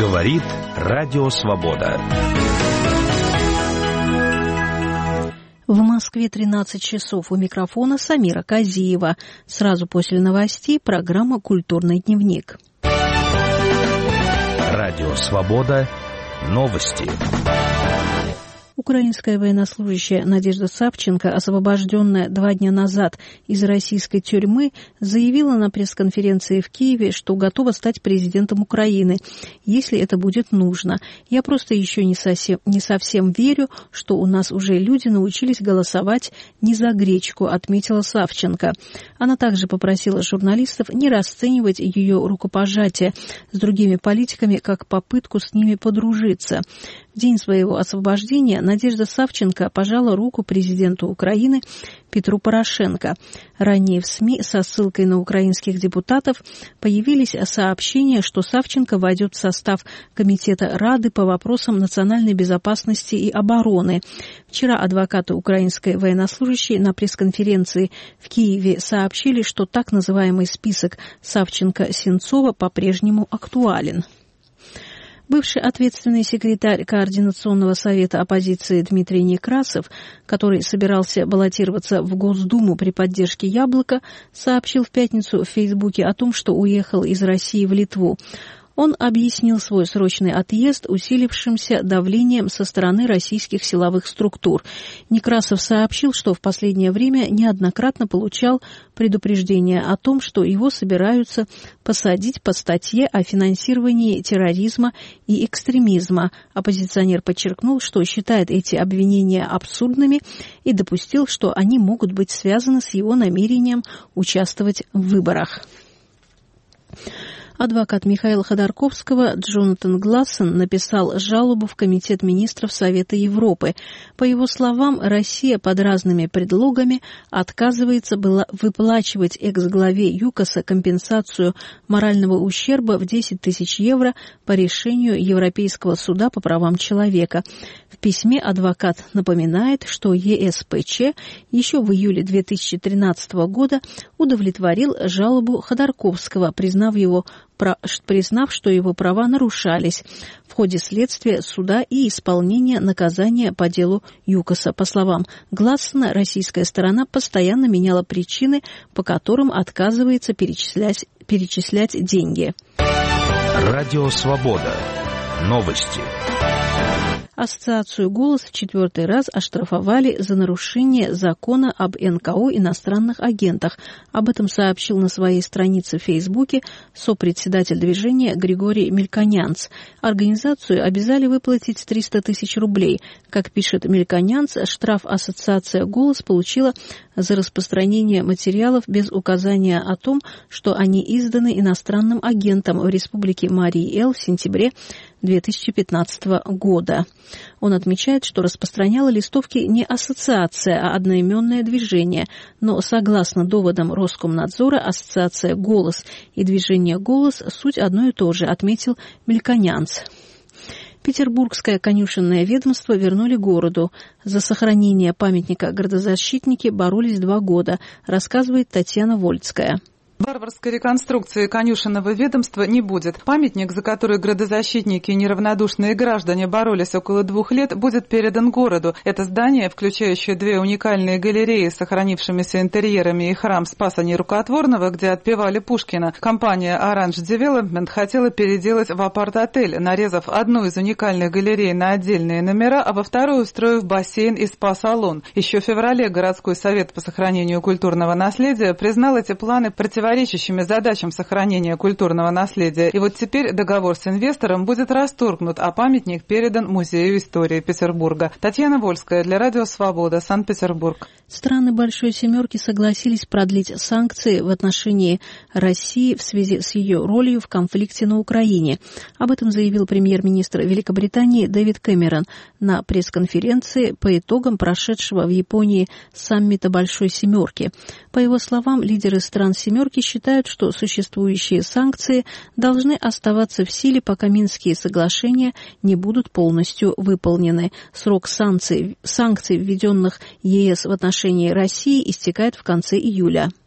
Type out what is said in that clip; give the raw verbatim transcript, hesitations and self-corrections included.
Говорит Радио Свобода. В Москве тринадцать часов. У микрофона Самира Казиева. Сразу после новостей программа «Культурный дневник». Радио Свобода. Новости. Украинская военнослужащая Надежда Савченко, освобожденная два дня назад из российской тюрьмы, заявила на пресс-конференции в Киеве, что готова стать президентом Украины, если это будет нужно. «Я просто еще не совсем, не совсем верю, что у нас уже люди научились голосовать не за гречку», отметила Савченко. Она также попросила журналистов не расценивать ее рукопожатие с другими политиками как попытку с ними подружиться. В день своего освобождения Надежда Савченко пожала руку президенту Украины Петру Порошенко. Ранее в СМИ со ссылкой на украинских депутатов появились сообщения, что Савченко войдет в состав Комитета Рады по вопросам национальной безопасности и обороны. Вчера адвокаты украинской военнослужащей на пресс-конференции в Киеве сообщили, что так называемый список Савченко-Сенцова по-прежнему актуален. Бывший ответственный секретарь Координационного совета оппозиции Дмитрий Некрасов, который собирался баллотироваться в Госдуму при поддержке «Яблока», сообщил в пятницу в Фейсбуке о том, что уехал из России в Литву. Он объяснил свой срочный отъезд усилившимся давлением со стороны российских силовых структур. Некрасов сообщил, что в последнее время неоднократно получал предупреждение о том, что его собираются посадить по статье о финансировании терроризма и экстремизма. Оппозиционер подчеркнул, что считает эти обвинения абсурдными и допустил, что они могут быть связаны с его намерением участвовать в выборах. Адвокат Михаила Ходорковского Джонатан Глассен написал жалобу в Комитет министров Совета Европы. По его словам, Россия под разными предлогами отказывается была выплачивать экс-главе ЮКОСа компенсацию морального ущерба в десять тысяч евро по решению Европейского суда по правам человека. В письме адвокат напоминает, что ЕСПЧ еще в июле две тысячи тринадцатого года удовлетворил жалобу Ходорковского, признав его признав, что его права нарушались в ходе следствия суда и исполнения наказания по делу ЮКОСа. По словам Глассена, российская сторона постоянно меняла причины, по которым отказывается перечислять, перечислять деньги. Радио Свобода. Новости. Ассоциацию «Голос» в четвертый раз оштрафовали за нарушение закона об эн ка о иностранных агентах. Об этом сообщил на своей странице в Фейсбуке сопредседатель движения Григорий Мельконянц. Организацию обязали выплатить триста тысяч рублей. Как пишет Мельконянц, штраф ассоциация «Голос» получила за распространение материалов без указания о том, что они изданы иностранным агентом в Республике Марий-Эл в сентябре две тысячи пятнадцатого года. Он отмечает, что распространяла листовки не ассоциация, а одноименное движение, но согласно доводам Роскомнадзора ассоциация «Голос» и движение «Голос» суть одно и то же, отметил Мельконянц. Петербургское конюшенное ведомство вернули городу. За сохранение памятника градозащитники боролись два года, рассказывает Татьяна Вольцкая. Варварской реконструкции конюшенного ведомства не будет. Памятник, за который градозащитники и неравнодушные граждане боролись около двух лет, будет передан городу. Это здание, включающее две уникальные галереи с сохранившимися интерьерами и храм Спаса Нерукотворного, где отпевали Пушкина, компания Orange Development хотела переделать в апарт-отель, нарезав одну из уникальных галерей на отдельные номера, а во вторую устроив бассейн и спа-салон. Еще в феврале городской совет по сохранению культурного наследия признал эти планы противоречащими противоречащими задачам сохранения культурного наследия. И вот теперь договор с инвестором будет расторгнут, а памятник передан Музею истории Петербурга. Татьяна Вольская для Радио Свобода, Санкт-Петербург. Страны Большой Семерки согласились продлить санкции в отношении России в связи с ее ролью в конфликте на Украине. Об этом заявил премьер-министр Великобритании Дэвид Кэмерон на пресс-конференции по итогам прошедшего в Японии саммита Большой Семерки. По его словам, лидеры стран Семерки считают, что существующие санкции должны оставаться в силе, пока Минские соглашения не будут полностью выполнены. Срок санкций, санкций, введенных ЕС в отношении России, истекает в конце июля.